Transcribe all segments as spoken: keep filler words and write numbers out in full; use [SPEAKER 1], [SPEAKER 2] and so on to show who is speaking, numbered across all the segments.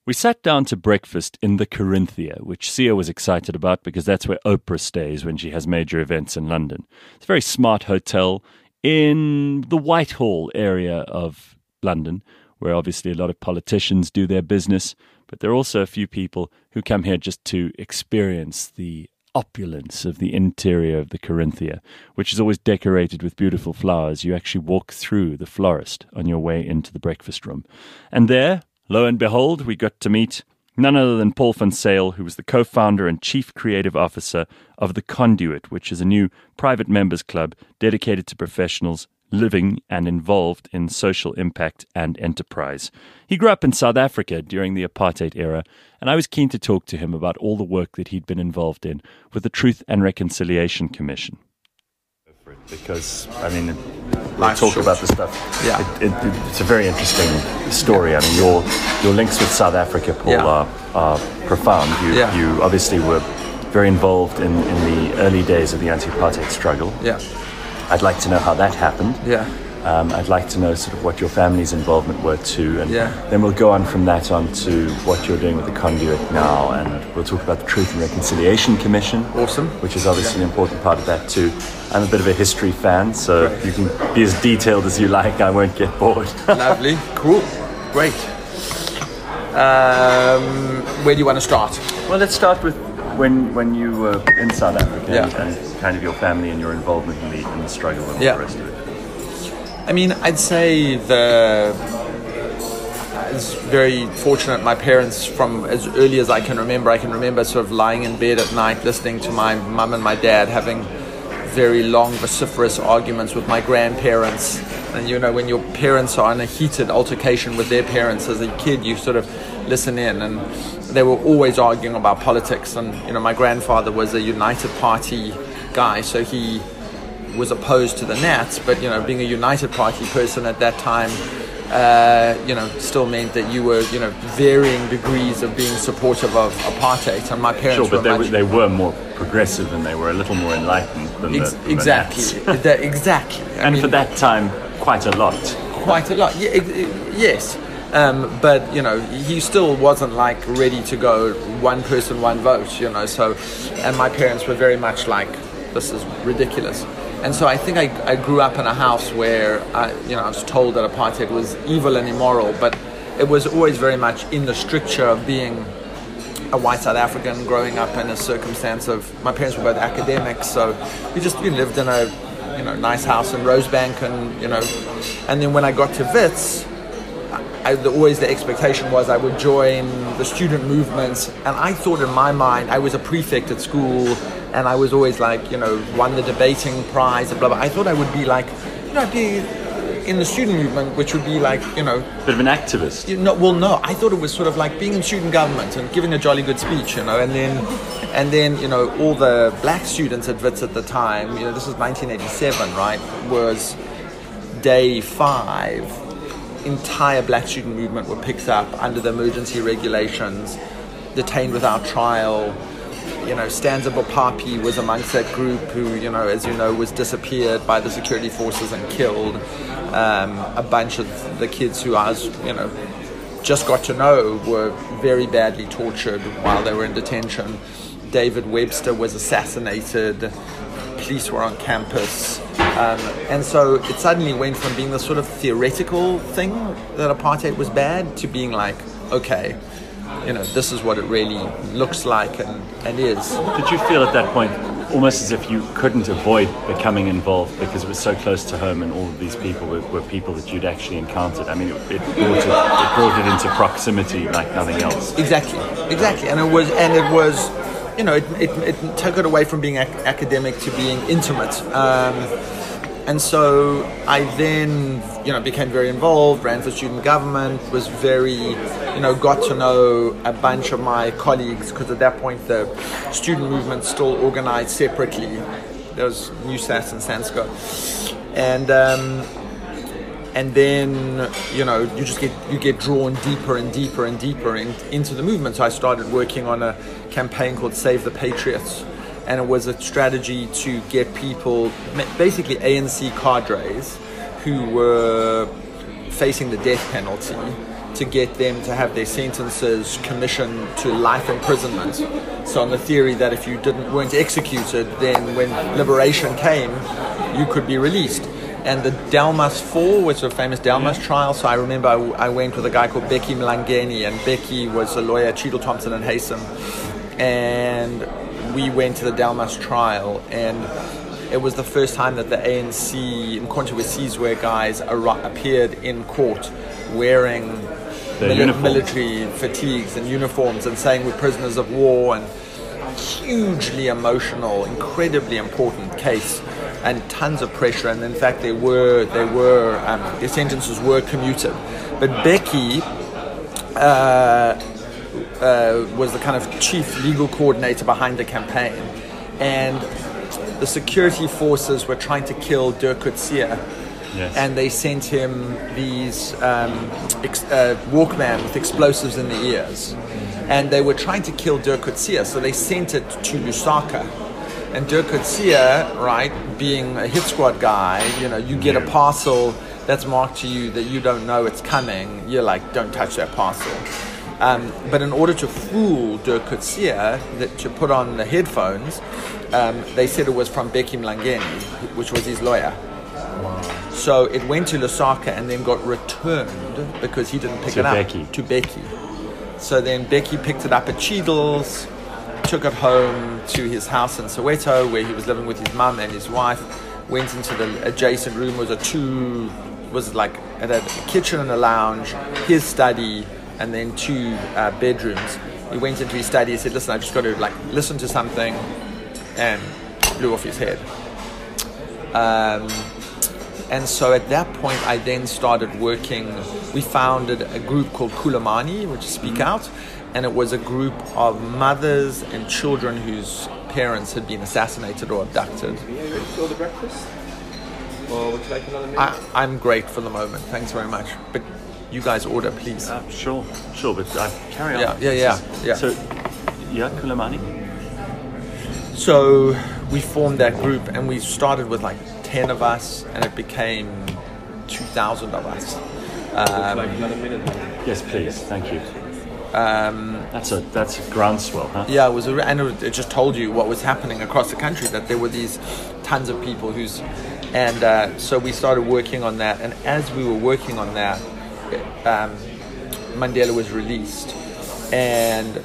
[SPEAKER 1] We sat down to breakfast in the Corinthia, which Sia was excited about because that's where Oprah stays when she has major events in London. It's a very smart hotel in the Whitehall area of London, where obviously a lot of politicians do their business, but there are also a few people who come here just to experience the opulence of the interior of the Corinthia, which is always decorated with beautiful flowers. You actually walk through the florist on your way into the breakfast room. And there, lo and behold, we got to meet none other than Paul van Zyl, who was the co-founder and chief creative officer of The Conduit, which is a new private members club dedicated to professionals living and involved in social impact and enterprise. He grew up in South Africa during the apartheid era, and I was keen to talk to him about all the work that he'd been involved in with the Truth and Reconciliation Commission. Because, I mean, we'll talk about this stuff.
[SPEAKER 2] Yeah.
[SPEAKER 1] It, it, it's a very interesting story. I mean, your your links with South Africa, Paul,
[SPEAKER 2] Yeah.
[SPEAKER 1] are, are profound. You,
[SPEAKER 2] Yeah.
[SPEAKER 1] you obviously were very involved in, in the early days of the anti-apartheid struggle.
[SPEAKER 2] Yeah.
[SPEAKER 1] I'd like to know how that happened.
[SPEAKER 2] Yeah.
[SPEAKER 1] Um, I'd like to know sort of what your family's involvement were too, and
[SPEAKER 2] Yeah.
[SPEAKER 1] then we'll go on from that on to what you're doing with the Conduit now, and we'll talk about the Truth and Reconciliation Commission.
[SPEAKER 2] Awesome.
[SPEAKER 1] Which is obviously
[SPEAKER 2] Yeah.
[SPEAKER 1] an important part of that too. I'm a bit of a history fan, so
[SPEAKER 2] Great.
[SPEAKER 1] you can be as detailed as you like. I won't get bored.
[SPEAKER 2] Lovely. Cool. Great. Um, where do you want to start?
[SPEAKER 1] Well, let's start with when when you were in South Africa
[SPEAKER 2] Yeah.
[SPEAKER 1] and, and kind of your family and your involvement in the, in the struggle and all
[SPEAKER 2] Yeah.
[SPEAKER 1] the rest of it.
[SPEAKER 2] I mean, I'd say the I was very fortunate. My parents, from as early as I can remember, I can remember sort of lying in bed at night listening to my mum and my dad having very long, vociferous arguments with my grandparents. And you know, when your parents are in a heated altercation with their parents as a kid, you sort of listen in, and they were always arguing about politics. And you know, my grandfather was a United Party guy, so he was opposed to the Nats, but you know, being a United Party person at that time, uh, you know, still meant that you were, you know, varying degrees of being supportive of apartheid. And my parents
[SPEAKER 1] Sure, but
[SPEAKER 2] were
[SPEAKER 1] they,
[SPEAKER 2] much,
[SPEAKER 1] were, they were more progressive and they were a little more enlightened than
[SPEAKER 2] ex-
[SPEAKER 1] the, than
[SPEAKER 2] exactly,
[SPEAKER 1] the Nats.
[SPEAKER 2] That- exactly. I
[SPEAKER 1] And
[SPEAKER 2] mean,
[SPEAKER 1] for that time, quite a lot.
[SPEAKER 2] quite a lot. Yeah, ex- ex- yes. Um, but you know, he still wasn't like ready to go one person, one vote. You know, so, and my parents were very much like, this is ridiculous. And so I think I, I grew up in a house where I, you know, I was told that apartheid was evil and immoral, but it was always very much in the stricture of being a white South African growing up in a circumstance of, my parents were both academics, so we just we lived in a, you know, nice house in Rosebank, and you know, and then when I got to Wits, I, the, always the expectation was I would join the student movements, and I thought in my mind, I was a prefect at school, and I was always like, you know, won the debating prize and blah blah. I thought I would be like, you know, I'd be in the student movement, which would be like, you know,
[SPEAKER 1] Bit of an activist.
[SPEAKER 2] you know, well, no, I thought it was sort of like being in student government and giving a jolly good speech, you know, and then, and then, you know, all the black students at Wits at the time, you know, this was nineteen eighty-seven, right, was day five. Entire black student movement were picked up under the emergency regulations, detained without trial. You know, Stanza Bopapi was amongst that group who, you know, as you know, was disappeared by the security forces and killed. Um, a bunch of the kids who I was, you know, just got to know were very badly tortured while they were in detention. David Webster was assassinated. Police were on campus. Um, and so it suddenly went from being this sort of theoretical thing that apartheid was bad to being like, okay, you know, this is what it really looks like and, and is.
[SPEAKER 1] Did you feel at that point almost as if you couldn't avoid becoming involved because it was so close to home and all of these people were, were people that you'd actually encountered? I mean, it, it, brought it, it brought it into proximity like nothing else.
[SPEAKER 2] Exactly, exactly. And it was, and it was, you know, it, it, it took it away from being ac- academic to being intimate. Um, and so I then, you know, became very involved, ran for student government, was very, you know, got to know a bunch of my colleagues, because at that point the student movement still organized separately. There was New Sas and Sansko. And um, and then, you know, you just get you get drawn deeper and deeper and deeper in, into the movement. So I started working on a campaign called Save the Patriots, and it was a strategy to get people, basically A N C cadres who were facing the death penalty, to get them to have their sentences commissioned to life imprisonment. So on the theory that if you didn't weren't executed, then when liberation came, you could be released. And the Delmas Four was a famous Delmas yeah. trial. So I remember I, I went with a guy called Becky Mlangeni, and Becky was a lawyer, Cheadle Thompson and Haysom, and we went to the Delmas trial, and it was the first time that the A N C Mkhonto we Sizwe guys ar- appeared in court wearing mili- military fatigues and uniforms and saying we're prisoners of war, and hugely emotional, incredibly important case, and tons of pressure. And in fact, they were they were um, their sentences were commuted. But Becky uh, uh, was the kind of chief legal coordinator behind the campaign, and the security forces were trying to kill Dirk Coetzee.
[SPEAKER 1] Yes.
[SPEAKER 2] And they sent him these um, ex- uh, Walkman with explosives in the ears. And they were trying to kill Dirk Coetzee, so they sent it to Lusaka. And Dirk Coetzee, right, being a hit squad guy, you know, you get a parcel that's marked to you that you don't know it's coming. You're like, don't touch that parcel. Um, but in order to fool Dirk Coetzee, that to put on the headphones, um, they said it was from Becky Mlangeni, which was his lawyer.
[SPEAKER 1] Wow.
[SPEAKER 2] So it went to Lusaka and then got returned because he didn't pick
[SPEAKER 1] to
[SPEAKER 2] it up
[SPEAKER 1] Becky.
[SPEAKER 2] to Becky. So then Becky picked it up at Cheadle's, took it home to his house in Soweto where he was living with his mum and his wife, went into the adjacent room, was a two, was like, it had a kitchen and a lounge, his study, and then two uh, bedrooms. He went into his study, he said, listen, I just got to like listen to something, and blew off his head. Um, and so at that point, I then started working. We founded a group called Kulamani, which is Speak Out, and it was a group of mothers and children whose parents had been assassinated or abducted.
[SPEAKER 3] Are you ready for the breakfast? Or would you like another meal?
[SPEAKER 2] I, I'm great for the moment, thanks very much. But you guys order, please.
[SPEAKER 1] Uh, sure, sure, but uh, carry on.
[SPEAKER 2] Yeah, yeah, yeah, yeah.
[SPEAKER 1] So, yeah, Kulamani.
[SPEAKER 2] So we formed that group, and we started with like ten of us, and it became two thousand of us. Um,
[SPEAKER 3] like another minute.
[SPEAKER 1] Yes, please. Thank you.
[SPEAKER 2] Um,
[SPEAKER 1] that's a that's a groundswell, huh?
[SPEAKER 2] Yeah, it was, a, and it, it just told you what was happening across the country. That there were these tons of people who's, and uh, so we started working on that. And as we were working on that, um, Mandela was released, and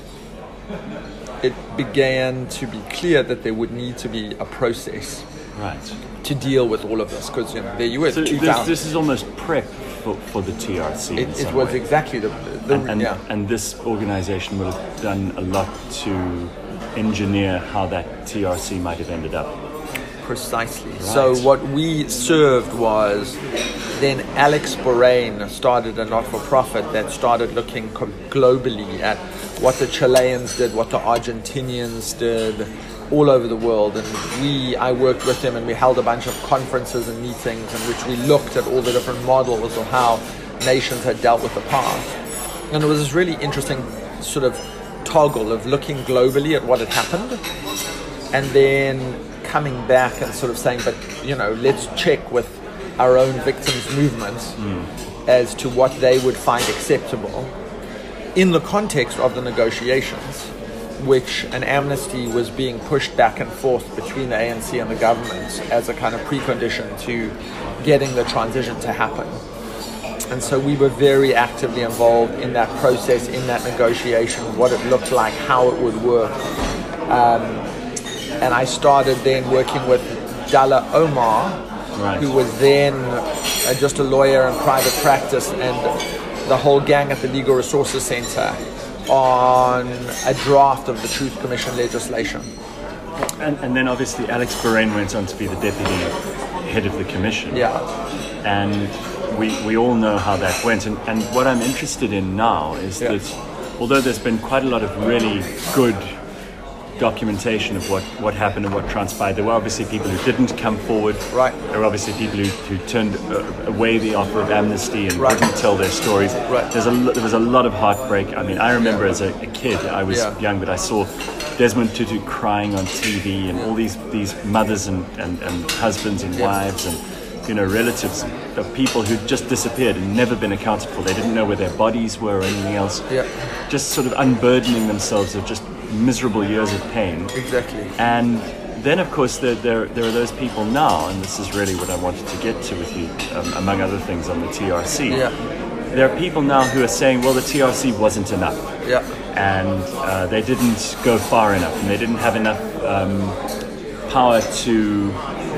[SPEAKER 2] it began to be clear that there would need to be a process,
[SPEAKER 1] right,
[SPEAKER 2] to deal with all of this. Because you know, there you were,
[SPEAKER 1] so
[SPEAKER 2] two
[SPEAKER 1] this,
[SPEAKER 2] thousand.
[SPEAKER 1] this is almost prep for, for the T R C.
[SPEAKER 2] It, it was way. exactly the, the
[SPEAKER 1] and, and,
[SPEAKER 2] yeah.
[SPEAKER 1] and this organization would have done a lot to engineer how that T R C might have ended up.
[SPEAKER 2] Precisely.
[SPEAKER 1] Right.
[SPEAKER 2] So what we served was, then Alex Borain started a not-for-profit that started looking co- globally at what the Chileans did, what the Argentinians did, all over the world. And we, I worked with them, and we held a bunch of conferences and meetings in which we looked at all the different models of how nations had dealt with the past. And it was this really interesting sort of toggle of looking globally at what had happened, and then coming back and sort of saying, but you know, let's check with our own victims' movements mm. as to what they would find acceptable in the context of the negotiations, which an amnesty was being pushed back and forth between the A N C and the government as a kind of precondition to getting the transition to happen. And so we were very actively involved in that process, in that negotiation, what it looked like, how it would work. Um, and I started then working with Dalla Omar, right. who was then uh, just a lawyer in private practice, and the whole gang at the Legal Resources Center on a draft of the Truth Commission legislation.
[SPEAKER 1] And, and then obviously Alex Borain went on to be the deputy head of the commission.
[SPEAKER 2] Yeah.
[SPEAKER 1] And we we all know how that went. And, and what I'm interested in now is yeah. that although there's been quite a lot of really good documentation of what, what happened and what transpired, there were obviously people who didn't come forward.
[SPEAKER 2] Right.
[SPEAKER 1] There were obviously people who, who turned uh, away the offer of amnesty and
[SPEAKER 2] right.
[SPEAKER 1] wouldn't tell their stories.
[SPEAKER 2] Right.
[SPEAKER 1] There's a, there was a lot of heartbreak. I mean, I remember yeah. as a, a kid, I was yeah. young, but I saw Desmond Tutu crying on T V, and all these, these mothers and, and, and husbands and
[SPEAKER 2] yeah.
[SPEAKER 1] wives and you know, relatives of people who'd just disappeared and never been accounted for. They didn't know where their bodies were or anything else.
[SPEAKER 2] Yeah.
[SPEAKER 1] Just sort of unburdening themselves of just miserable years of pain.
[SPEAKER 2] Exactly.
[SPEAKER 1] And then, of course, there, there, there are those people now, and this is really what I wanted to get to with you, um, among other things on the T R C.
[SPEAKER 2] Yeah.
[SPEAKER 1] There are people now who are saying, well, the T R C wasn't enough.
[SPEAKER 2] Yeah.
[SPEAKER 1] And uh, they didn't go far enough, and they didn't have enough um, power to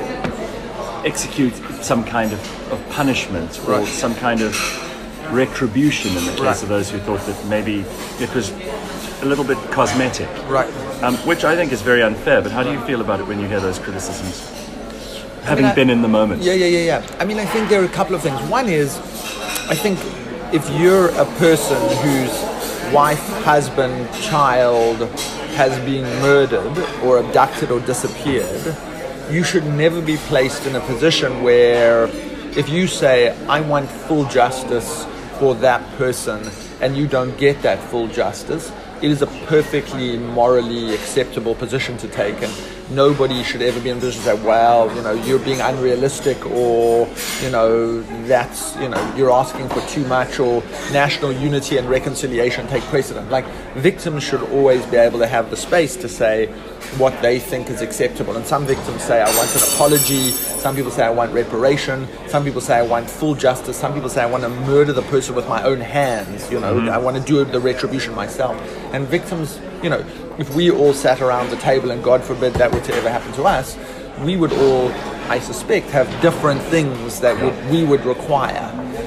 [SPEAKER 1] execute some kind of, of punishment or
[SPEAKER 2] Right.
[SPEAKER 1] some kind of retribution in the case
[SPEAKER 2] Right.
[SPEAKER 1] of those who thought that maybe it was a little bit cosmetic.
[SPEAKER 2] Right.
[SPEAKER 1] Um, which I think is very unfair, but how do you feel about it when you hear those criticisms? Having
[SPEAKER 2] I-
[SPEAKER 1] been in the moment.
[SPEAKER 2] Yeah, yeah, yeah, yeah. I mean, I think there are a couple of things. One is, I think if you're a person whose wife, husband, child has been murdered or abducted or disappeared, you should never be placed in a position where if you say, I want full justice for that person, and you don't get that full justice, it is a perfectly morally acceptable position to take, and nobody should ever be in a position to say, well, you know, you're being unrealistic, or, you know, that's, you know, you're asking for too much, or national unity and reconciliation take precedent. Like, victims should always be able to have the space to say what they think is acceptable. And some victims say, I want an apology. Some people say, I want reparation. Some people say, I want full justice. Some people say, I want to murder the person with my own hands. You know, mm-hmm. I want to do the retribution myself. And victims, you know, if we all sat around the table and God forbid that were to ever happen to us, we would all, I suspect, have different things that would, we would require.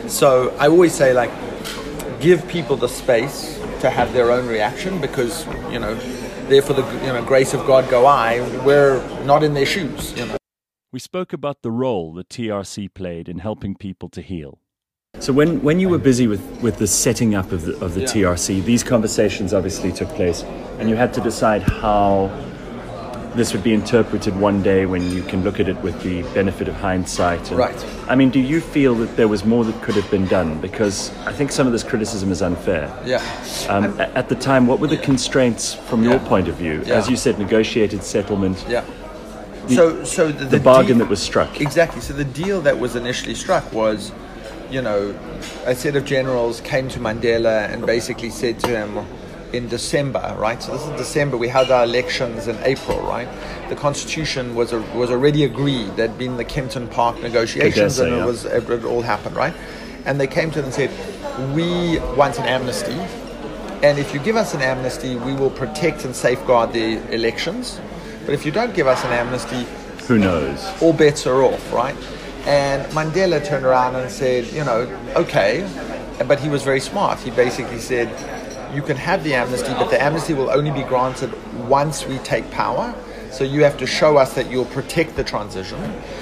[SPEAKER 2] So I always say, like, give people the space to have their own reaction, because, you know, therefore the you know, grace of God go I, we're not in their shoes, you know.
[SPEAKER 1] We spoke about the role the T R C played in helping people to heal. So when, when you were busy with, with the setting up of the, of the
[SPEAKER 2] yeah.
[SPEAKER 1] T R C, these conversations obviously took place, and you had to decide how this would be interpreted one day when you can look at it with the benefit of hindsight. And,
[SPEAKER 2] right.
[SPEAKER 1] I mean, do you feel that there was more that could have been done? Because I think some of this criticism is unfair.
[SPEAKER 2] Yeah.
[SPEAKER 1] Um, at the time, what were the constraints from
[SPEAKER 2] yeah.
[SPEAKER 1] your point of view?
[SPEAKER 2] Yeah.
[SPEAKER 1] As you said, negotiated settlement.
[SPEAKER 2] Yeah.
[SPEAKER 1] The,
[SPEAKER 2] so, so the, the,
[SPEAKER 1] the bargain
[SPEAKER 2] deal,
[SPEAKER 1] that was struck.
[SPEAKER 2] Exactly. So the deal that was initially struck was, you know, a set of generals came to Mandela and basically said to him in December, right? So this is December. We had our elections in April, right? The Constitution was a, was already agreed. There'd been the Kempton Park negotiations,
[SPEAKER 1] Odessa,
[SPEAKER 2] and
[SPEAKER 1] yeah.
[SPEAKER 2] it was it, it all happened, right? And they came to him and said, "We want an amnesty, and if you give us an amnesty, we will protect and safeguard the elections. But if you don't give us an amnesty,
[SPEAKER 1] who knows?
[SPEAKER 2] All bets are off, right?" And Mandela turned around and said, you know, okay, but he was very smart. He basically said, you can have the amnesty, but the amnesty will only be granted once we take power. So you have to show us that you'll protect the transition,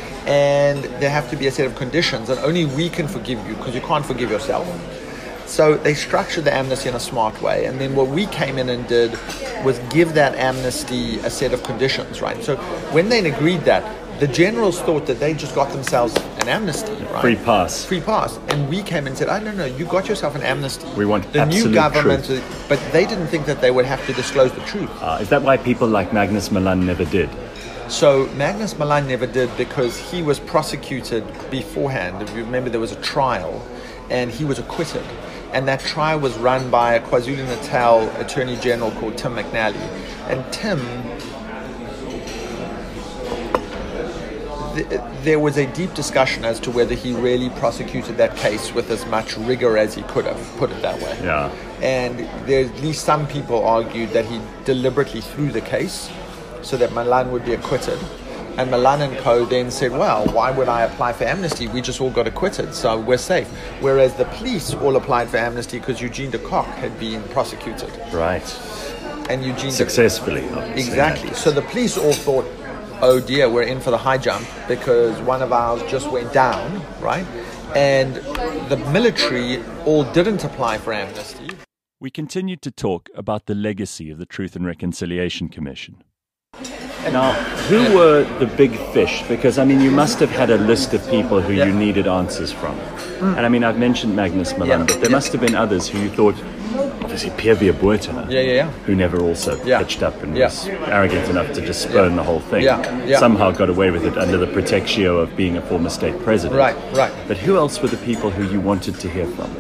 [SPEAKER 2] and there have to be a set of conditions, and only we can forgive you, because you can't forgive yourself. So they structured the amnesty in a smart way, and then what we came in and did was give that amnesty a set of conditions, right? So when they agreed that, the generals thought that they just got themselves an amnesty, right?
[SPEAKER 1] Free pass.
[SPEAKER 2] Free pass. And we came and said, oh, no, no, you got yourself an amnesty.
[SPEAKER 1] We want
[SPEAKER 2] the
[SPEAKER 1] absolute
[SPEAKER 2] new government,
[SPEAKER 1] truth.
[SPEAKER 2] But they didn't think that they would have to disclose the truth.
[SPEAKER 1] Uh, is that why people like Magnus Malan never did?
[SPEAKER 2] So Magnus Malan never did because he was prosecuted beforehand. If you remember, there was a trial, and he was acquitted. And that trial was run by a KwaZulu-Natal Attorney General called Tim McNally. And Tim, th- there was a deep discussion as to whether he really prosecuted that case with as much rigor as he could have, put it that way.
[SPEAKER 1] Yeah.
[SPEAKER 2] And there, at least some people argued that he deliberately threw the case so that Malan would be acquitted. And Malan and co then said, well, why would I apply for amnesty? We just all got acquitted, so we're safe. Whereas the police all applied for amnesty because Eugene de Kock had been prosecuted.
[SPEAKER 1] Right.
[SPEAKER 2] And Eugene
[SPEAKER 1] Successfully.
[SPEAKER 2] De- exactly. So the police all thought, oh dear, we're in for the high jump because one of ours just went down, right? And the military all didn't apply for amnesty.
[SPEAKER 1] We continued to talk about the legacy of the Truth and Reconciliation Commission. Now, who were the big fish? Because, I mean, you must have had a list of people who
[SPEAKER 2] yeah.
[SPEAKER 1] you needed answers from. Mm. And, I mean, I've mentioned Magnus Malan,
[SPEAKER 2] yeah.
[SPEAKER 1] but there
[SPEAKER 2] yeah.
[SPEAKER 1] must have been others who you thought, obviously Pierre Botha,
[SPEAKER 2] Yeah, yeah, yeah.
[SPEAKER 1] who never also
[SPEAKER 2] Yeah.
[SPEAKER 1] pitched up and
[SPEAKER 2] Yeah.
[SPEAKER 1] was arrogant enough to just spurn
[SPEAKER 2] Yeah.
[SPEAKER 1] the whole thing,
[SPEAKER 2] Yeah, yeah.
[SPEAKER 1] somehow got away with it under the protectio of being a former state president.
[SPEAKER 2] Right, right.
[SPEAKER 1] But who else were the people who you wanted to hear from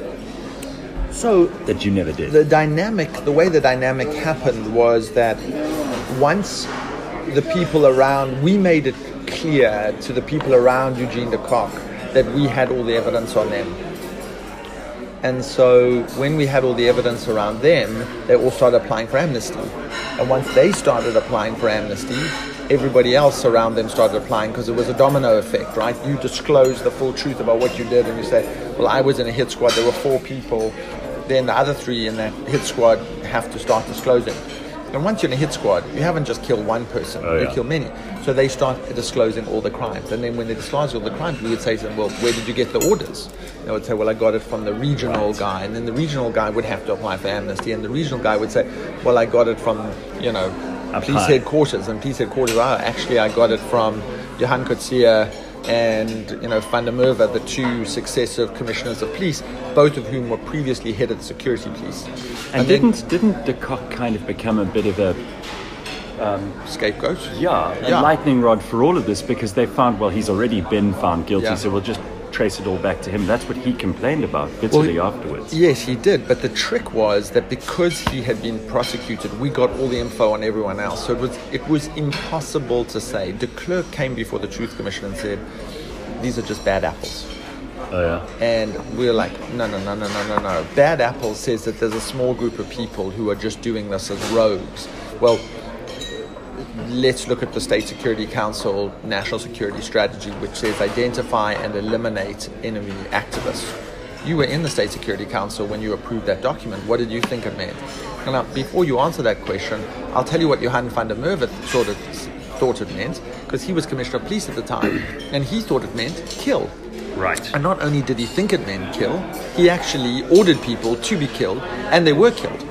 [SPEAKER 2] So
[SPEAKER 1] that you never did?
[SPEAKER 2] the dynamic, the way the dynamic happened was that once the people around, we made it clear to the people around Eugene de Kock that we had all the evidence on them. And so when we had all the evidence around them, they all started applying for amnesty. And once they started applying for amnesty, everybody else around them started applying, because it was a domino effect, right? You disclose the full truth about what you did and you say, well, I was in a hit squad, there were four people, then the other three in that hit squad have to start disclosing. And once you're in a hit squad, you haven't just killed one person,
[SPEAKER 1] Oh,
[SPEAKER 2] you
[SPEAKER 1] yeah.
[SPEAKER 2] kill many. So they start disclosing all the crimes. And then when they disclose all the crimes, we would say to them, well, where did you get the orders? They would say, well, I got it from the regional
[SPEAKER 1] Right.
[SPEAKER 2] guy. And then the regional guy would have to apply for amnesty. And the regional guy would say, well, I got it from, you know,
[SPEAKER 1] Up
[SPEAKER 2] police
[SPEAKER 1] high.
[SPEAKER 2] headquarters. And police headquarters, oh, actually, I got it from Johan Coetzee and, you know, Van der Merwe, the two successive commissioners of police, both of whom were previously head of the security police.
[SPEAKER 1] And,
[SPEAKER 2] then-
[SPEAKER 1] didn't didn't de Kock kind of become a bit of a
[SPEAKER 2] scapegoat?
[SPEAKER 1] yeah, a
[SPEAKER 2] Yeah.
[SPEAKER 1] lightning rod for all of this, because they found, well, he's already been found guilty,
[SPEAKER 2] Yeah.
[SPEAKER 1] so we'll just trace it all back to him. That's what he complained about bitterly afterwards.
[SPEAKER 2] Yes, he did. But the trick was that because he had been prosecuted, we got all the info on everyone else. So it was it was impossible to say. De Klerk came before the Truth Commission and said, these are just bad apples.
[SPEAKER 1] Oh yeah.
[SPEAKER 2] And we were like, no, no, no, no, no, no, no. Bad Apple says that there's a small group of people who are just doing this as rogues. Well, let's look at the State Security Council National Security Strategy, which says identify and eliminate enemy activists. You were in the State Security Council when you approved that document. What did you think it meant? And now, before you answer that question, I'll tell you what Johan van der Merwe sort of thought it meant, because he was Commissioner of Police at the time, and he thought it meant kill.
[SPEAKER 1] Right.
[SPEAKER 2] And not only did he think it meant kill, he actually ordered people to be killed, and they were killed.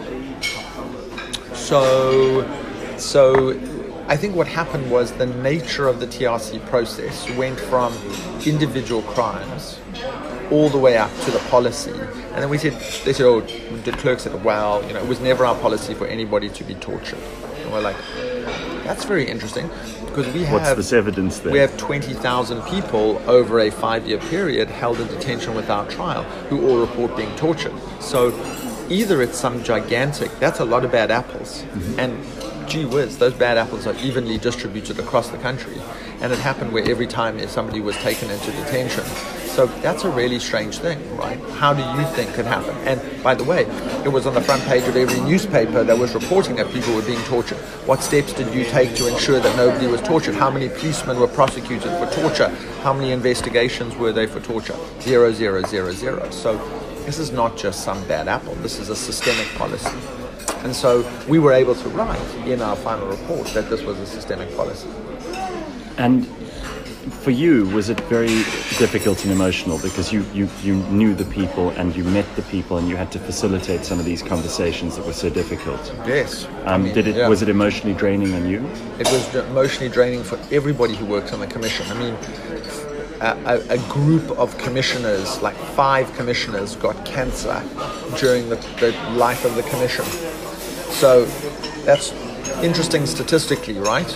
[SPEAKER 2] So, so I think what happened was the nature of the T R C process went from individual crimes all the way up to the policy. And then we said, they said, oh, de Klerk said, well, you know, it was never our policy for anybody to be tortured. And we're like, that's very interesting, because we have...
[SPEAKER 1] What's this evidence then?
[SPEAKER 2] We have twenty thousand people over a five-year period held in detention without trial who all report being tortured. So either it's some gigantic, that's a lot of bad apples,
[SPEAKER 1] Mm-hmm.
[SPEAKER 2] and gee whiz, those bad apples are evenly distributed across the country. And it happened where every time if somebody was taken into detention. So that's a really strange thing, right? How do you think could happen? And by the way, it was on the front page of every newspaper that was reporting that people were being tortured. What steps did you take to ensure that nobody was tortured? How many policemen were prosecuted for torture? How many investigations were there for torture? Zero, zero, zero, zero. So this is not just some bad apple. This is a systemic policy. And so we were able to write in our final report that this was a systemic policy.
[SPEAKER 1] And for you, was it very difficult and emotional, because you, you, you knew the people and you met the people and you had to facilitate some of these conversations that were so difficult?
[SPEAKER 2] Yes. I
[SPEAKER 1] Um,
[SPEAKER 2] mean,
[SPEAKER 1] did it
[SPEAKER 2] yeah.
[SPEAKER 1] was it emotionally draining on you?
[SPEAKER 2] It was emotionally draining for everybody who works on the commission. I mean, a, a, a group of commissioners, like five commissioners, got cancer during the, the life of the commission. So that's interesting statistically, right?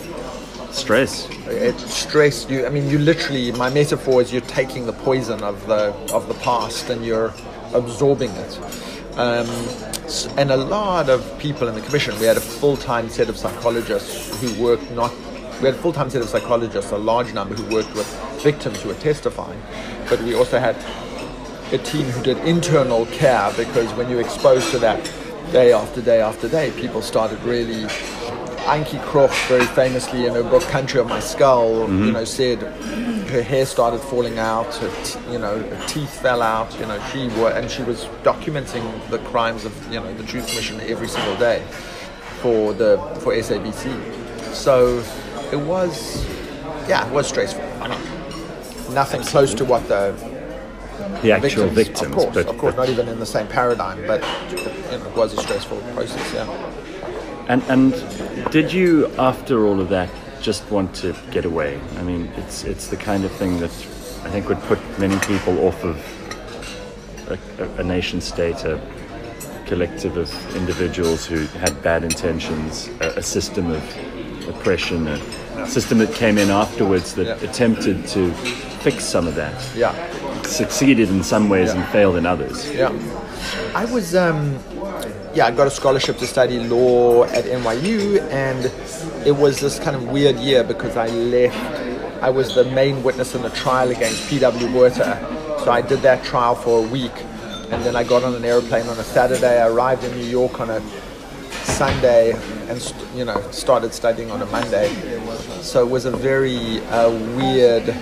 [SPEAKER 1] Stress.
[SPEAKER 2] It stress you. I mean, you literally. My metaphor is you're taking the poison of the of the past and you're absorbing it. Um, s- and a lot of people in the commission. We had a full-time set of psychologists who worked not. We had a full-time set of psychologists, a large number who worked with victims who were testifying, but we also had a team who did internal care, because when you're exposed to that day after day after day, people started really. Ankie Krog, very famously in her book Country of My Skull, mm-hmm. you know, said her hair started falling out, her t- you know, her teeth fell out, you know, she were, and she was documenting the crimes of, you know, the Truth Commission every single day for the for S A B C. So it was, yeah, it was stressful. I know, nothing Absolutely. Close to what the
[SPEAKER 1] the actual
[SPEAKER 2] victims,
[SPEAKER 1] victims,
[SPEAKER 2] of course,
[SPEAKER 1] but,
[SPEAKER 2] of course,
[SPEAKER 1] but
[SPEAKER 2] not even in the same paradigm, but you know, it was a stressful process. Yeah.
[SPEAKER 1] And and did you, after all of that, just want to get away? I mean, it's it's the kind of thing that I think would put many people off of a, a, a nation state, a collective of individuals who had bad intentions, a, a system of oppression, a yeah. system that came in afterwards that yeah. attempted to fix some of that.
[SPEAKER 2] Yeah.
[SPEAKER 1] Succeeded in some ways yeah. and failed in others.
[SPEAKER 2] Yeah. I was, um, yeah, I got a scholarship to study law at N Y U, and it was this kind of weird year because I left, I was the main witness in the trial against P W Botha. So I did that trial for a week, and then I got on an airplane on a Saturday. I arrived in New York on a Sunday, and st- you know started studying on a Monday. So it was a very uh, weird,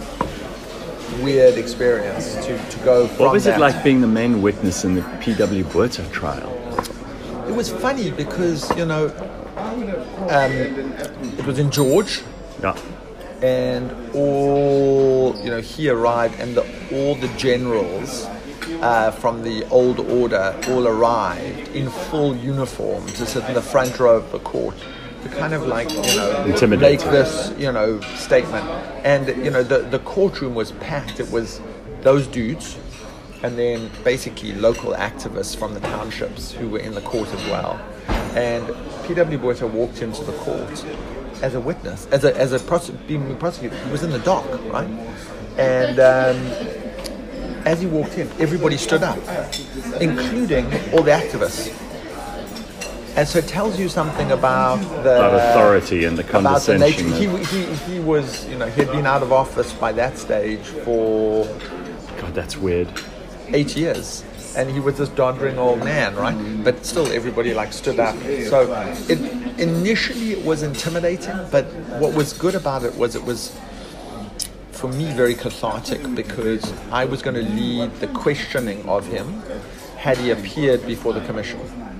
[SPEAKER 2] weird experience to, to go from.
[SPEAKER 1] What was
[SPEAKER 2] that.
[SPEAKER 1] it like being the main witness in the P W Botha trial?
[SPEAKER 2] It was funny because you know um, it was in George.
[SPEAKER 1] Yeah.
[SPEAKER 2] And all, you know, he arrived, and the, all the generals uh, from the old order all arrived in full uniform to sit in the front row of the court to kind of like, you know, make this, you know, statement. And, you know, the, the courtroom was packed. It was those dudes, and then basically local activists from the townships who were in the court as well. And P W Botha walked into the court as a witness, as a as a prosec- being prosecuted. He was in the dock, right? And um, as he walked in, everybody stood up, including all the activists. And so it tells you something about the
[SPEAKER 1] about authority and the condescension.
[SPEAKER 2] About the nature. He, he he was, you know, he had been out of office by that stage for
[SPEAKER 1] God, that's weird.
[SPEAKER 2] eight years. And he was this doddering old man, right? But still, everybody like stood up. So it initially it was intimidating, but what was good about it was it was, for me, very cathartic because I was going to lead the questioning of him had he appeared before the commission.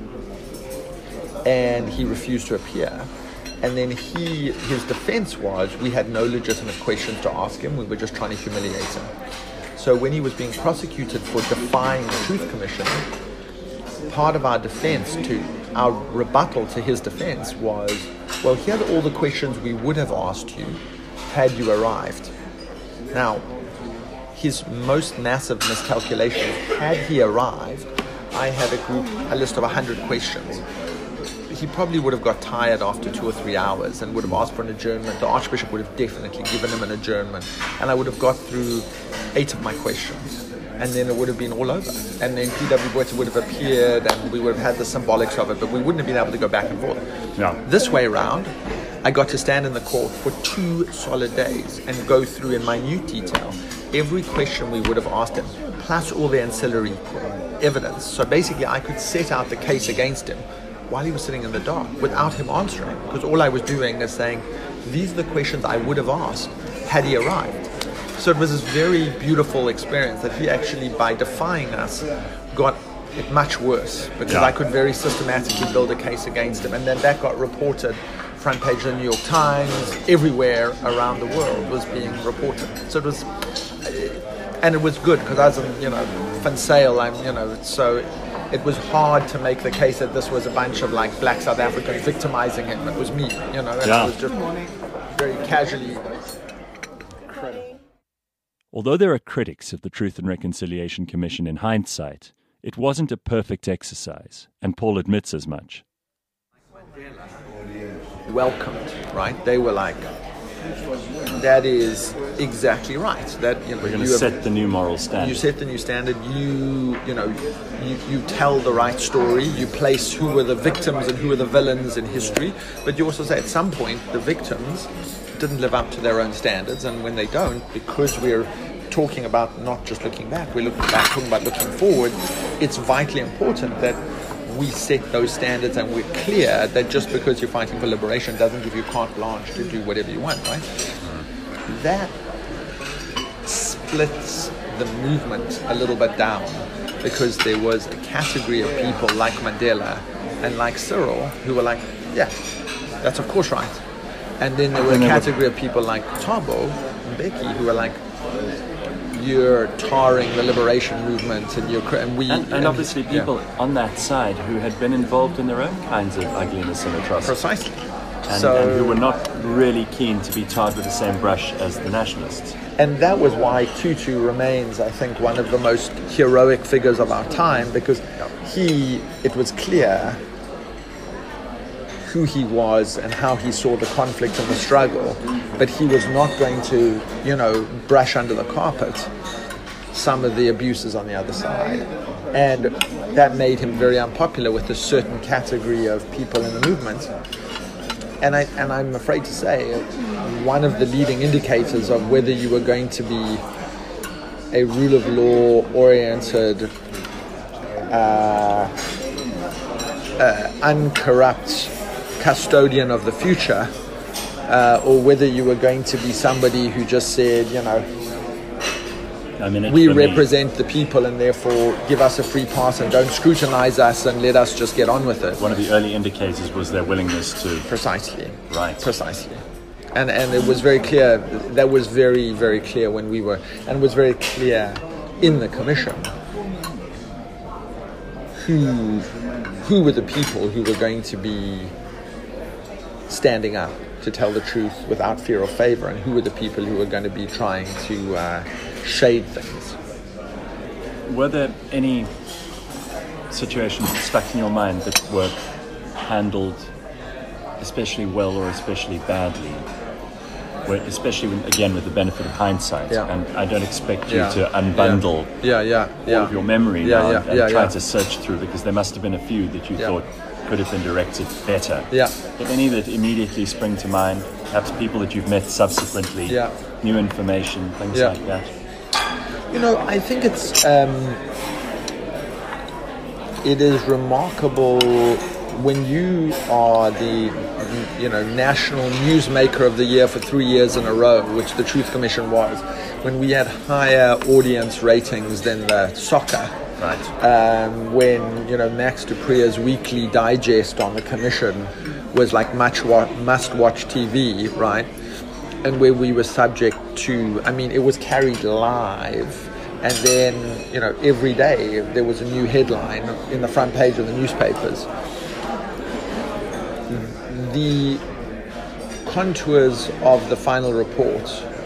[SPEAKER 2] And he refused to appear. And then he, his defense was, we had no legitimate questions to ask him. We were just trying to humiliate him. So when he was being prosecuted for defying the Truth Commission, part of our defense to our rebuttal to his defense was, well, here are all the questions we would have asked you had you arrived. Now, his most massive miscalculation, had he arrived, I had a group, a list of one hundred questions. He probably would have got tired after two or three hours and would have asked for an adjournment. The Archbishop would have definitely given him an adjournment. And I would have got through eight of my questions. And then it would have been all over. And then P W Botha would have appeared and we would have had the symbolics of it, but we wouldn't have been able to go back and forth.
[SPEAKER 1] No.
[SPEAKER 2] This way around, I got to stand in the court for two solid days and go through in minute detail every question we would have asked him, plus all the ancillary evidence. So basically I could set out the case against him while he was sitting in the dark without him answering, because all I was doing is saying, these are the questions I would have asked had he arrived. So it was this very beautiful experience that he actually, by defying us, got it much worse, because
[SPEAKER 1] yeah.
[SPEAKER 2] I could very systematically build a case against him, and then that got reported, front page of the New York Times, everywhere around the world was being reported. So it was, and it was good, because I was in, you know, Van Sale, I'm, you know, so it was hard to make the case that this was a bunch of like black South Africans victimizing him. It was me, you know, and
[SPEAKER 1] yeah.
[SPEAKER 2] I was just very casually credible.
[SPEAKER 1] Although there are critics of the Truth and Reconciliation Commission in hindsight, it wasn't a perfect exercise, and Paul admits as much.
[SPEAKER 2] Welcomed, right? They were like, that is exactly right. That, you know,
[SPEAKER 1] we're going to
[SPEAKER 2] you
[SPEAKER 1] set
[SPEAKER 2] have,
[SPEAKER 1] the new moral standard.
[SPEAKER 2] You set the new standard. You, you know, you, you tell the right story. You place who were the victims and who were the villains in history. But you also say at some point the victims didn't live up to their own standards, and when they don't, because we're talking about not just looking back, we're looking back, talking about looking forward. It's vitally important that we set those standards and we're clear that just because you're fighting for liberation doesn't give you carte blanche to do whatever you want, right? That splits the movement a little bit down, because there was a category of people like Mandela and like Cyril who were like, yeah, that's of course right. And then there were a category of people like Thabo and Becky who were like, you're tarring the liberation movement, and you're and we
[SPEAKER 1] and, and, and obviously people
[SPEAKER 2] yeah.
[SPEAKER 1] on that side who had been involved in their own kinds of ugliness and atrocity.
[SPEAKER 2] Precisely.
[SPEAKER 1] And,
[SPEAKER 2] so,
[SPEAKER 1] and who were not really keen to be tarred with the same brush as the nationalists.
[SPEAKER 2] And that was why Tutu remains, I think, one of the most heroic figures of our time, because he, it was clear who he was and how he saw the conflict and the struggle, but he was not going to, you know, brush under the carpet some of the abuses on the other side. And that made him very unpopular with a certain category of people in the movement. And, I, and I'm afraid to say, one of the leading indicators of whether you were going to be a rule of law oriented, uh, uh, uncorrupt custodian of the future, uh, or whether you were going to be somebody who just said, you know,
[SPEAKER 1] I mean,
[SPEAKER 2] we represent the people and therefore give us a free pass and don't scrutinize us and let us just get on with it.
[SPEAKER 1] One of the early indicators was their willingness to...
[SPEAKER 2] Precisely.
[SPEAKER 1] Right.
[SPEAKER 2] Precisely. And and it was very clear, that was very, very clear when we were, and it was very clear in the commission who, who were the people who were going to be standing up to tell the truth without fear or favor, and who were the people who were going to be trying to uh, shade things.
[SPEAKER 1] Were there any situations stuck in your mind that were handled especially well or especially badly? Where, especially when, again, with the benefit of hindsight,
[SPEAKER 2] yeah.
[SPEAKER 1] and I don't expect you
[SPEAKER 2] yeah.
[SPEAKER 1] to unbundle
[SPEAKER 2] yeah. Yeah, yeah, yeah.
[SPEAKER 1] all of your memory
[SPEAKER 2] yeah,
[SPEAKER 1] now
[SPEAKER 2] yeah,
[SPEAKER 1] and, and
[SPEAKER 2] yeah,
[SPEAKER 1] try
[SPEAKER 2] yeah.
[SPEAKER 1] to search through, because there must have been a few that you
[SPEAKER 2] yeah.
[SPEAKER 1] thought could have been directed better.
[SPEAKER 2] Yeah.
[SPEAKER 1] But any that immediately spring to mind, perhaps people that you've met subsequently,
[SPEAKER 2] yeah.
[SPEAKER 1] new information, things
[SPEAKER 2] yeah.
[SPEAKER 1] like that.
[SPEAKER 2] You know, I think it's um, it is remarkable when you are the, you know, national newsmaker of the year for three years in a row, which the Truth Commission was, when we had higher audience ratings than the soccer.
[SPEAKER 1] Right.
[SPEAKER 2] Um, when, you know, Max Duprea's weekly digest on the commission was like much wa- must-watch T V, right? And where we were subject to, I mean, it was carried live, and then, you know, every day there was a new headline in the front page of the newspapers. The contours of the final report,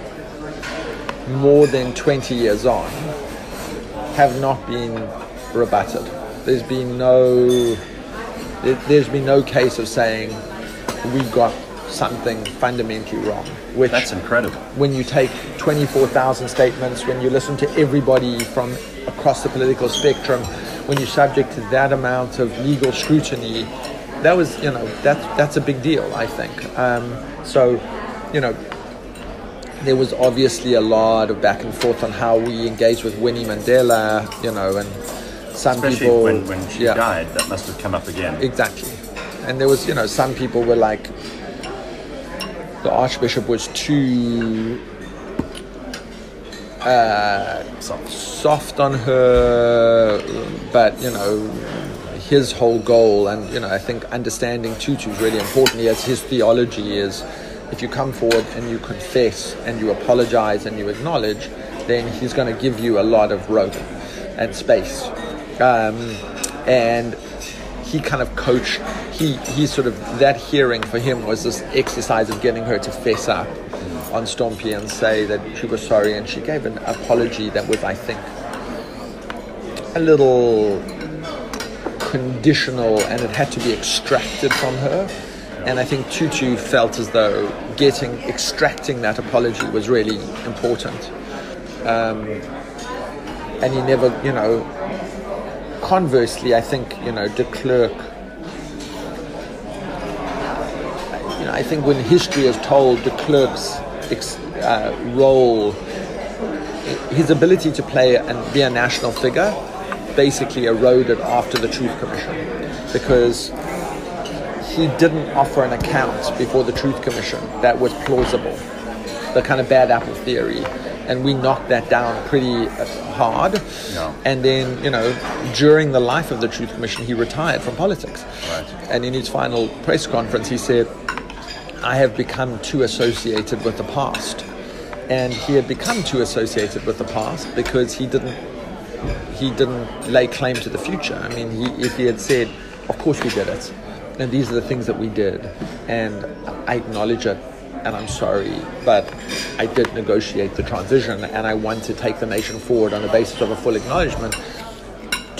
[SPEAKER 2] more than twenty years on, have not been rebutted. There's been no, there's been no case of saying we got something fundamentally wrong. Which,
[SPEAKER 1] that's incredible.
[SPEAKER 2] When you take twenty-four thousand statements, when you listen to everybody from across the political spectrum, when you're subject to that amount of legal scrutiny, that was, you know, that that's a big deal, I think. Um, so, you know, there was obviously a lot of back and forth on how we engaged with Winnie Mandela, you know, and some
[SPEAKER 1] Especially
[SPEAKER 2] people...
[SPEAKER 1] when, when she
[SPEAKER 2] yeah,
[SPEAKER 1] died, that must have come up again.
[SPEAKER 2] Exactly. And there was, you know, some people were like, the Archbishop was too uh,
[SPEAKER 1] Soft.
[SPEAKER 2] soft on her, but, you know, his whole goal, and, you know, I think understanding Tutu is really important. He has his theology is, if you come forward and you confess and you apologize and you acknowledge, then he's going to give you a lot of rope and space. Um, and he kind of coached, he, he sort of, that hearing for him was this exercise of getting her to fess up on Stompie and say that she was sorry, and she gave an apology that was, I think, a little conditional, and it had to be extracted from her. And I think Tutu felt as though getting, extracting that apology was really important. Um, and he never, you know, conversely, I think, you know, de Klerk, you know, I think when history is told, de Klerk's ex, uh, role, his ability to play and be a national figure basically eroded after the Truth Commission, because he didn't offer an account before the Truth Commission that was plausible, the kind of bad apple theory. And we knocked that down pretty hard.
[SPEAKER 1] Yeah.
[SPEAKER 2] And then, you know, during the life of the Truth Commission, he retired from politics.
[SPEAKER 1] Right.
[SPEAKER 2] And in his final press conference, he said, I have become too associated with the past. And he had become too associated with the past because he didn't he didn't lay claim to the future. I mean, he, if he had said, of course we did it, and these are the things that we did, and I acknowledge it, and I'm sorry, but I did negotiate the transition, and I want to take the nation forward on the basis of a full acknowledgement.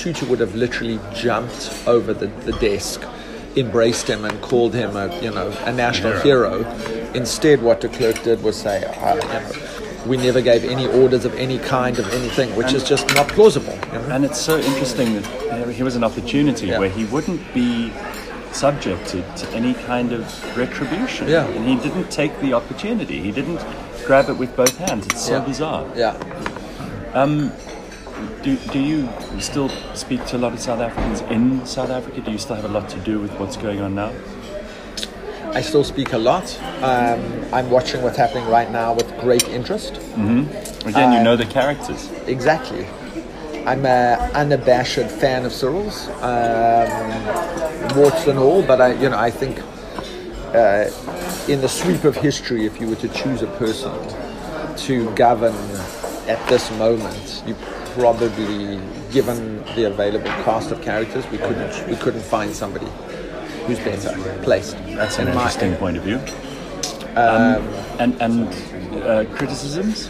[SPEAKER 2] Tutu would have literally jumped over the, the desk, embraced him, and called him a you know a national hero. hero. Instead, what de Klerk did was say, uh, you know, we never gave any orders of any kind of anything, which and, is just not plausible. You know?
[SPEAKER 1] And it's so interesting that you know, here was an opportunity yeah. where he wouldn't be subjected to any kind of retribution.
[SPEAKER 2] Yeah.
[SPEAKER 1] And he didn't take the opportunity. He didn't grab it with both hands. It's so
[SPEAKER 2] yeah.
[SPEAKER 1] bizarre.
[SPEAKER 2] Yeah.
[SPEAKER 1] Um, do, do you still speak to a lot of South Africans in South Africa? Do you still have a lot to do with what's going on now?
[SPEAKER 2] I still speak a lot. Um, I'm watching what's happening right now with great interest.
[SPEAKER 1] Mm-hmm. Again, you
[SPEAKER 2] um,
[SPEAKER 1] know the characters.
[SPEAKER 2] Exactly. I'm an unabashed fan of Cyril's, um, warts and all. But I, you know, I think uh, in the sweep of history, if you were to choose a person to govern at this moment, you probably, given the available cast of characters, we couldn't we couldn't find somebody who's better placed.
[SPEAKER 1] That's an interesting my, point of view.
[SPEAKER 2] Um,
[SPEAKER 1] um, and and uh, criticisms?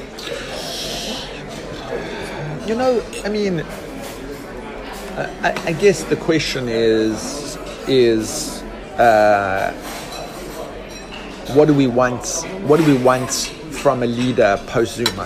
[SPEAKER 2] You know, I mean, I, I guess the question is, is uh, what do we want? What do we want from a leader post Zuma?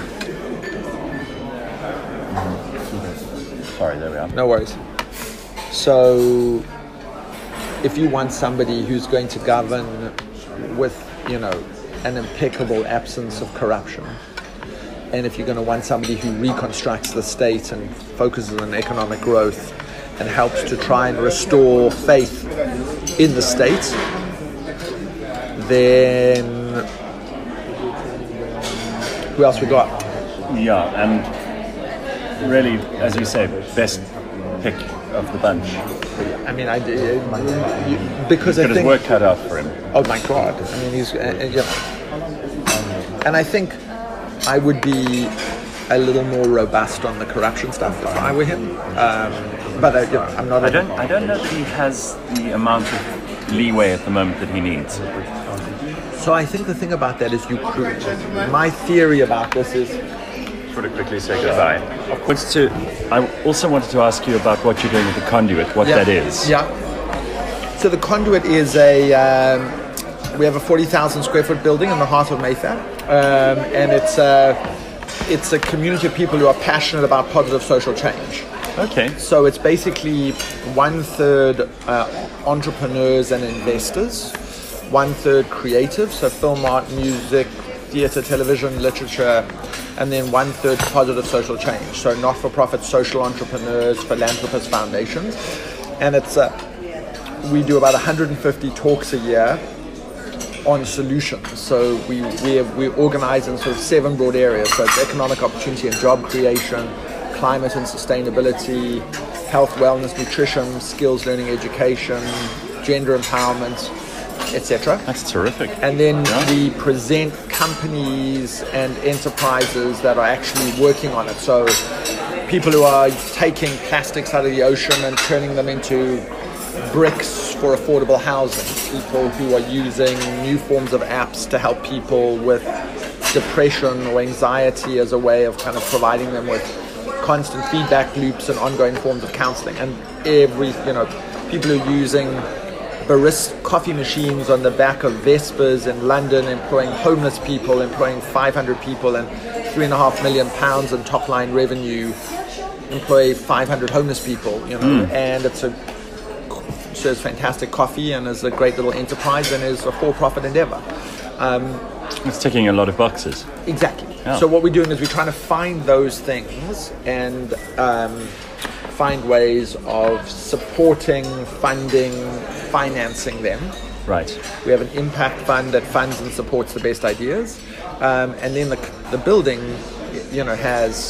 [SPEAKER 1] Sorry, there we are.
[SPEAKER 2] No worries. So, if you want somebody who's going to govern with, you know, an impeccable absence of corruption, and if you're going to want somebody who reconstructs the state and focuses on economic growth and helps to try and restore faith in the state, then who else we got?
[SPEAKER 1] Yeah, and really, as you say, best pick of the bunch.
[SPEAKER 2] I mean, I you, because
[SPEAKER 1] he's
[SPEAKER 2] I
[SPEAKER 1] got
[SPEAKER 2] think
[SPEAKER 1] his work cut out for him.
[SPEAKER 2] Oh my God! I mean, he's uh, you know, and I think I would be a little more robust on the corruption stuff if I were him. Um, but I, you know, I'm not.
[SPEAKER 1] I don't. I don't know that he has the amount of leeway at the moment that he needs.
[SPEAKER 2] So I think the thing about that is you. My theory about this is.
[SPEAKER 1] To quickly say goodbye. What's to? I also wanted to ask you about what you're doing with the Conduit. What
[SPEAKER 2] yeah.
[SPEAKER 1] that is.
[SPEAKER 2] Yeah. So the Conduit is a. Um, we have a forty thousand square foot building in the heart of Mayfair, um, and it's a it's a community of people who are passionate about positive social change.
[SPEAKER 1] Okay.
[SPEAKER 2] So it's basically one third uh, entrepreneurs and investors, one third creative, so film, art, music, theatre, television, literature, and then one third positive social change. So not-for-profit social entrepreneurs, philanthropists, foundations, and it's uh, we do about one hundred fifty talks a year on solutions. So we we have, we organize in sort of seven broad areas. So it's economic opportunity and job creation, climate and sustainability, health, wellness, nutrition, skills, learning, education, gender empowerment, et cetera.
[SPEAKER 1] That's terrific.
[SPEAKER 2] And then
[SPEAKER 1] yeah.
[SPEAKER 2] we present companies and enterprises that are actually working on it. So people who are taking plastics out of the ocean and turning them into bricks for affordable housing. People who are using new forms of apps to help people with depression or anxiety as a way of kind of providing them with constant feedback loops and ongoing forms of counseling. And every, you know, people who are using barista coffee machines on the back of Vespers in London, employing homeless people, employing five hundred people and three and a half million pounds in top line revenue, employ five hundred homeless people, you know, mm. and it's a serves fantastic coffee and is a great little enterprise and is a for-profit endeavor. Um,
[SPEAKER 1] it's ticking a lot of boxes.
[SPEAKER 2] Exactly.
[SPEAKER 1] Yeah.
[SPEAKER 2] So what we're doing is we're trying to find those things and um, find ways of supporting, funding, financing them.
[SPEAKER 1] Right.
[SPEAKER 2] We have an impact fund that funds and supports the best ideas, um, and then the the building, you know, has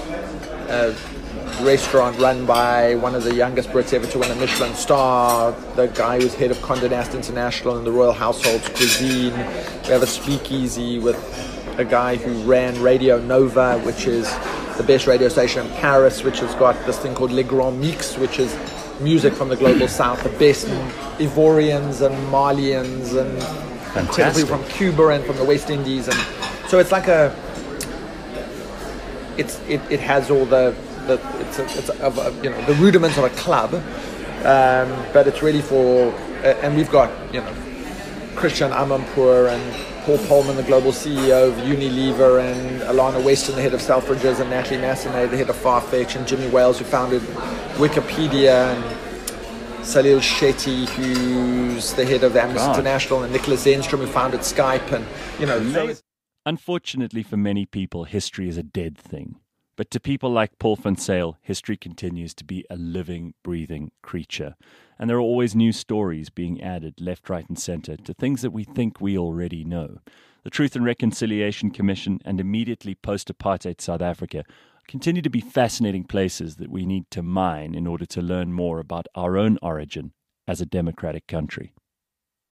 [SPEAKER 2] a restaurant run by one of the youngest Brits ever to win a Michelin star, the guy who's head of Condé Nast International and the Royal Household's cuisine. We have a speakeasy with a guy who ran Radio Nova, which is the best radio station in Paris, which has got this thing called Le Grand Mix, which is music from the global south, the best Ivorians and Malians and people from Cuba and from the West Indies. And so it's like a, it's it, it has all the the it's a, it's a, a, you know the rudiments of a club, um, but it's really for uh, and we've got you know Christian Amanpour and Paul Polman, the global C E O of Unilever, and Alana Weston, the head of Selfridges, and Natalie Massenet, the head of Farfetch, and Jimmy Wales, who founded Wikipedia, and Salil Shetty, who's the head of Amnesty
[SPEAKER 1] God.
[SPEAKER 2] International, and Nicholas Zenstrom, who founded Skype, and you know. So
[SPEAKER 1] Unfortunately for many people, history is a dead thing. But to people like Paul van Zyl, history continues to be a living, breathing creature. And there are always new stories being added left, right, and center to things that we think we already know. The Truth and Reconciliation Commission and immediately post-apartheid South Africa continue to be fascinating places that we need to mine in order to learn more about our own origin as a democratic country.